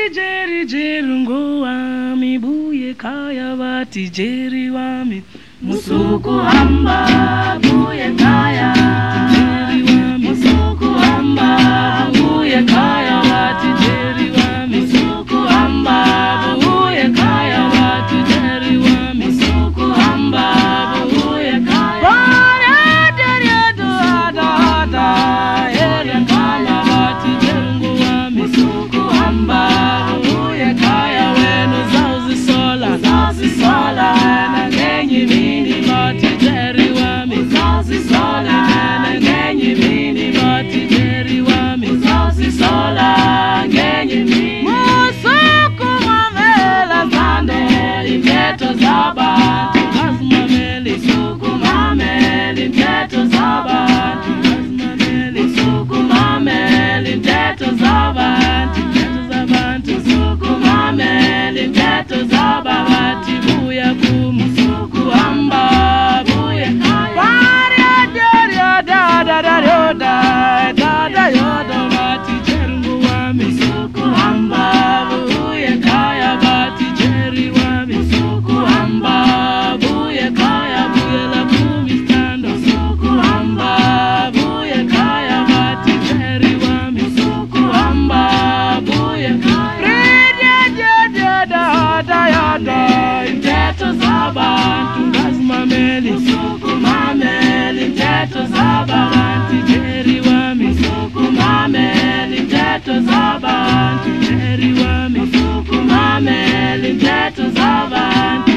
Jeri jerungo wami buye kaya bati jeri wami musuku hamba buye kaya jeri wami musuku hamba buye kaya bati jeri wami musuku hamba buye kaya bati jeri wami musuku hamba buye kaya para jeri do da ere kaya bati jerungo wami musuku hamba buye kaya wenu zauzi sola na ngenyi mini bati jeri wami zauzi sola na ngenyi mini bati jeri wami zauzi sola ngenyi mini musuku mamela zande inteto zabantu azmameli suku mameli inteto zabantu azmameli suku mameli inteto zabantu suku mameli inteto zabawati buya kumusuku amba buya kaya da yoda bati jerungu wami suku amba buya kaya bati jeri wami suku amba buya kaya buya la kumi stando suku amba buya kaya bati jeri wami suku amba buya kaya da inteto zabantu ngazimameli suku mameli inteto zabantu jeri wami suku mameli inteto zabantu jeri wami suku mameli inteto zabantu